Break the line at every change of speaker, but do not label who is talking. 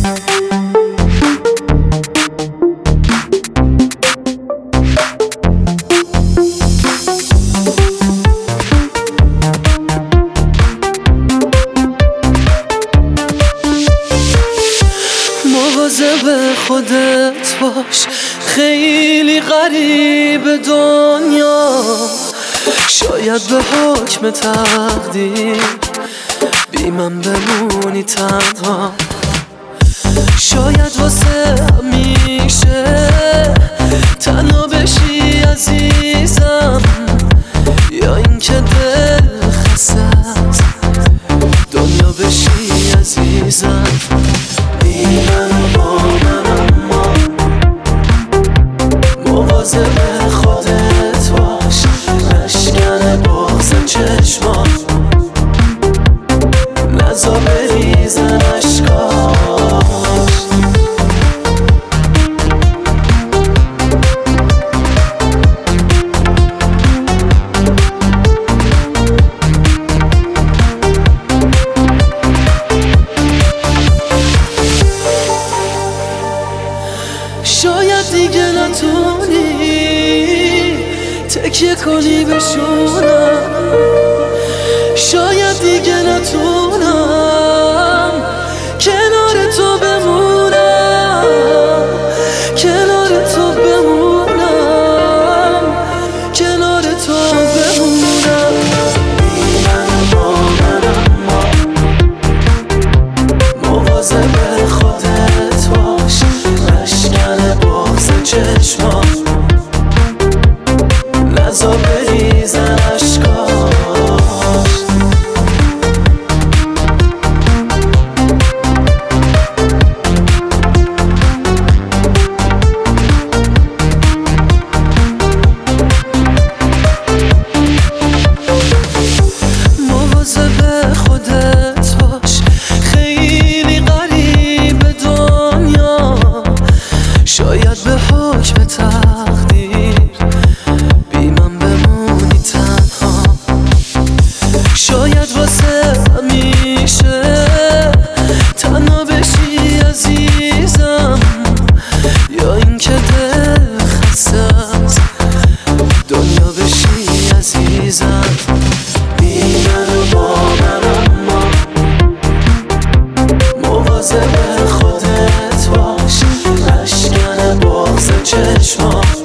مواظب خودت باش، خیلی غریب دنیا. شاید به حکم تقدیر بی من بمونی تنها. شاید واسه همیشه تنها بشی عزیزم، یا اینکه دل خسته از دنیا بشی عزیزم. بی من با من اما مواظب خودت باش، نشکن بغض چشمات، نزا بریزن اشکاش. شاید دیگه نتونی تکیه کنی به شونم، شاید دیگه نتونم کنار تو بمونم، کنار تو بمونم، کنار تو بمونم. بی من با من اما مواظب خودت باش، نشکن بغض چشمات، نزا بریزن اشکاش. مواظب خودت باش، خیلی غریب دنیا. شاید به حکم تقدیر بی من بمونی تنها. شاید واسه همیشه تنها بشی عزیزم، یا اینکه دل خسته از دنیا بشی عزیزم. بی من با من اما مواظب خودت باش، نشکن بغض چشمات،